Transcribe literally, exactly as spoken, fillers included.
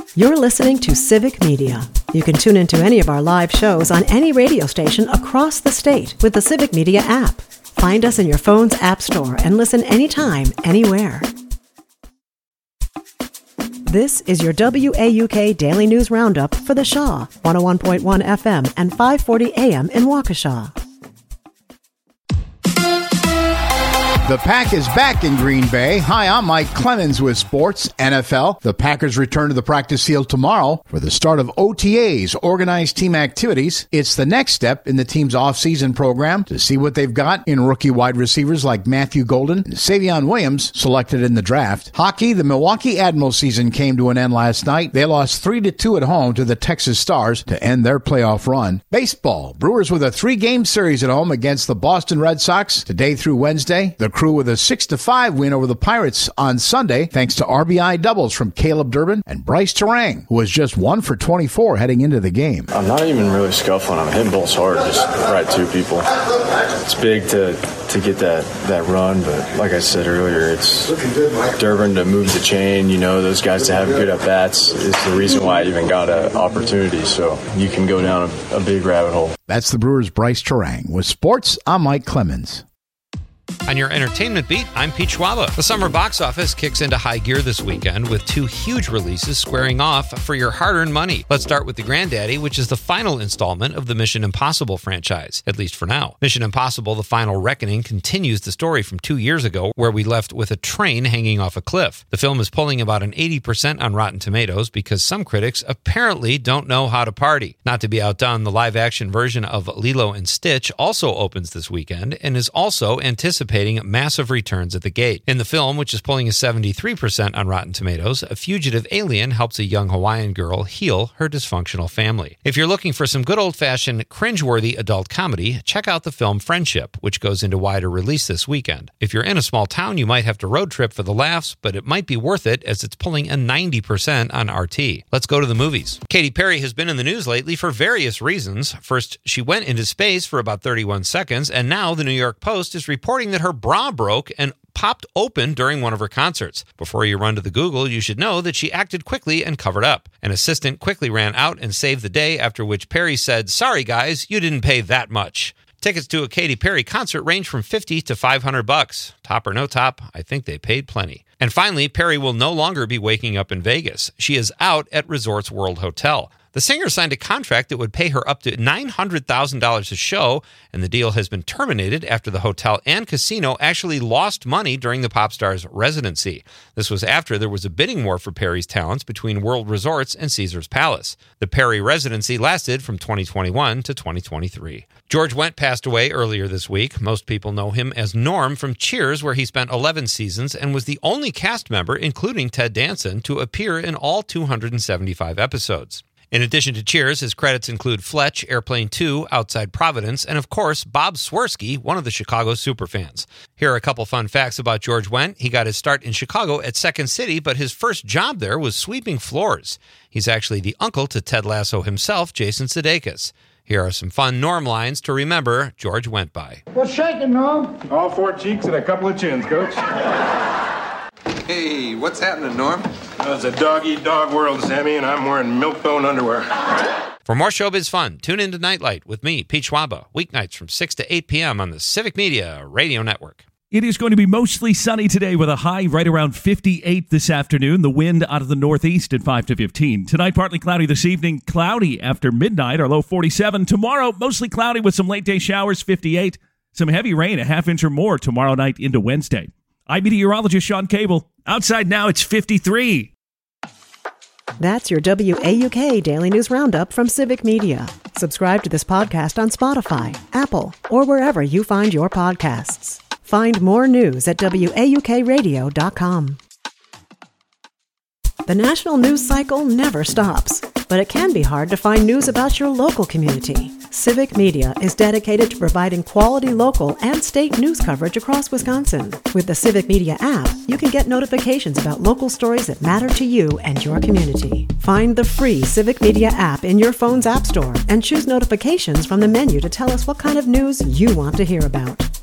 You're listening to Civic Media. You can tune into any of our live shows on any radio station across the state with the Civic Media app. Find us in your phone's app store and listen anytime, anywhere. This is your W A U K Daily News Roundup for the Shaw, one oh one point one F M and five forty A M in Waukesha. The Pack is back in Green Bay. Hi, I'm Mike Clemens with Sports N F L. The Packers return to the practice field tomorrow for the start of O T As, organized team activities. It's the next step in the team's offseason program to see what they've got in rookie wide receivers like Matthew Golden and Savion Williams, selected in the draft. Hockey, the Milwaukee Admirals season came to an end last night. They lost three to two at home to the Texas Stars to end their playoff run. Baseball, Brewers with a three-game series at home against the Boston Red Sox today through Wednesday. The Crew with a six to five win over the Pirates on Sunday, thanks to R B I doubles from Caleb Durbin and Bryce Terang, who was just one for twenty-four heading into the game. I'm not even really scuffling. I'm hitting balls hard, just right to people. It's big to to get that, that run, but like I said earlier, it's Durbin to move the chain. You know, those guys to have good at-bats is the reason why I even got an opportunity, so you can go down a, a big rabbit hole. That's the Brewers' Bryce Terang. With sports, I'm Mike Clemens. On your entertainment beat, I'm Pete Schwaba. The summer box office kicks into high gear this weekend with two huge releases squaring off for your hard-earned money. Let's start with The Granddaddy, which is the final installment of the Mission Impossible franchise, at least for now. Mission Impossible: The Final Reckoning continues the story from two years ago, where we left with a train hanging off a cliff. The film is pulling about an eighty percent on Rotten Tomatoes because some critics apparently don't know how to party. Not to be outdone, the live-action version of Lilo and Stitch also opens this weekend and is also anticipated anticipating massive returns at the gate. In the film, which is pulling a seventy-three percent on Rotten Tomatoes, a fugitive alien helps a young Hawaiian girl heal her dysfunctional family. If you're looking for some good old-fashioned, cringeworthy adult comedy, check out the film Friendship, which goes into wider release this weekend. If you're in a small town, you might have to road trip for the laughs, but it might be worth it as it's pulling a ninety percent on R T. Let's go to the movies. Katy Perry has been in the news lately for various reasons. First, she went into space for about thirty-one seconds, and now the New York Post is reporting that her bra broke and popped open during one of her concerts. Before you run to the Google, you should know that she acted quickly and covered up. An assistant quickly ran out and saved the day, after which Perry said, "Sorry guys, you didn't pay that much." Tickets to a Katy Perry concert range from fifty to five hundred bucks. Top or no top, I think they paid plenty. And finally, Perry will no longer be waking up in Vegas. She is out at Resorts World Hotel. The singer signed a contract that would pay her up to nine hundred thousand dollars a show, and the deal has been terminated after the hotel and casino actually lost money during the pop star's residency. This was after there was a bidding war for Perry's talents between World Resorts and Caesars Palace. The Perry residency lasted from twenty twenty-one to twenty twenty-three. George Wendt passed away earlier this week. Most people know him as Norm from Cheers, where he spent eleven seasons and was the only cast member, including Ted Danson, to appear in all two hundred seventy-five episodes. In addition to Cheers, his credits include Fletch, Airplane two, Outside Providence, and of course, Bob Swirsky, one of the Chicago superfans. Here are a couple fun facts about George Wendt. He got his start in Chicago at Second City, but his first job there was sweeping floors. He's actually the uncle to Ted Lasso himself, Jason Sudeikis. Here are some fun Norm lines to remember George Wendt by. What's shaking, Norm? All four cheeks and a couple of chins, Coach. Hey, what's happening, Norm? Well, it's a dog-eat-dog world, Sammy, and I'm wearing milk-bone underwear. For more showbiz fun, tune in to Nightlight with me, Pete Schwaba, weeknights from six to eight p.m. on the Civic Media Radio Network. It is going to be mostly sunny today with a high right around fifty-eight this afternoon. The wind out of the northeast at five to fifteen. Tonight, partly cloudy this evening, cloudy after midnight, our low forty-seven. Tomorrow, mostly cloudy with some late-day showers, fifty-eight. Some heavy rain, a half inch or more tomorrow night into Wednesday. I'm meteorologist Sean Cable. Outside now, it's fifty-three. That's your W A U K Daily News Roundup from Civic Media. Subscribe to this podcast on Spotify, Apple, or wherever you find your podcasts. Find more news at W A U K radio dot com. The national news cycle never stops, but it can be hard to find news about your local community. Civic Media is dedicated to providing quality local and state news coverage across Wisconsin. With the Civic Media app, you can get notifications about local stories that matter to you and your community. Find the free Civic Media app in your phone's app store and choose notifications from the menu to tell us what kind of news you want to hear about.